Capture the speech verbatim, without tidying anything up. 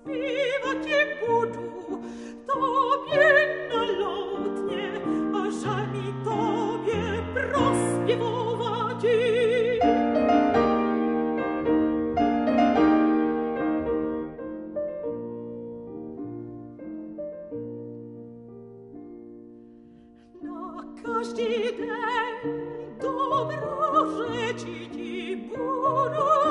Співати буду тобі налотне, а жаль mi тобі проспівувати. Każdy dzień dobro rzeczy ci budu